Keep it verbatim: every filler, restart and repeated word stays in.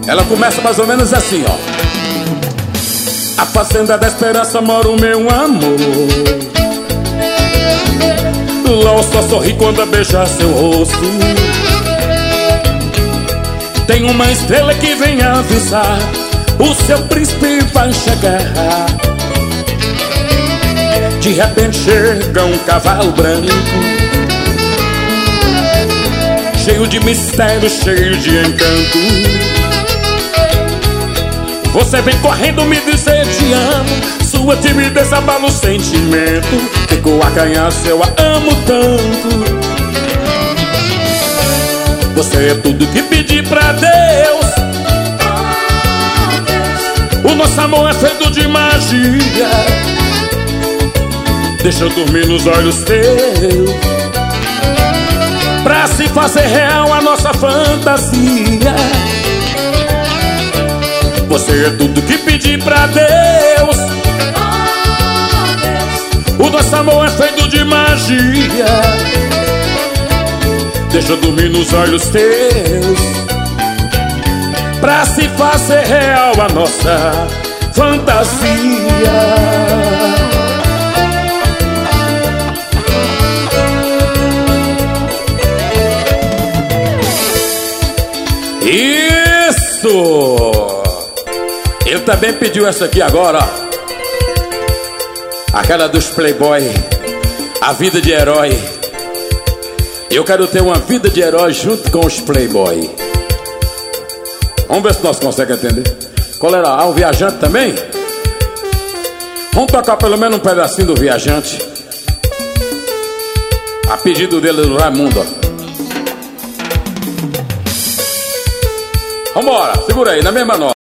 Ela começa mais ou menos assim, ó. A fazenda da esperança mora o meu amor. Lá eu só sorri quando beijar seu rosto. Tem uma estrela que vem avisar: o seu príncipe vai chegar. De repente chega um cavalo branco, cheio de mistério, cheio de encanto. Você vem correndo me dizer te amo. Sua timidez abala o sentimento. Ficou a ganhar seu amo tanto. Você é tudo que pedi pra Deus. O nosso amor é feito de magia. Deixa eu dormir nos olhos teus, pra se fazer real a nossa fantasia. Você é tudo que pedi pra Deus. O nosso amor é feito de magia. Deixa eu dormir nos olhos teus, pra se fazer real a nossa fantasia. Isso! Ele também pediu essa aqui agora, ó. Aquela dos Playboy, a vida de herói. Eu quero ter uma vida de herói junto com os Playboy. Vamos ver se nós conseguimos entender. Qual era? Ah, o Viajante também? Vamos tocar pelo menos um pedacinho do Viajante, a pedido dele, do Raimundo, ó. Vambora, segura aí, na mesma nota.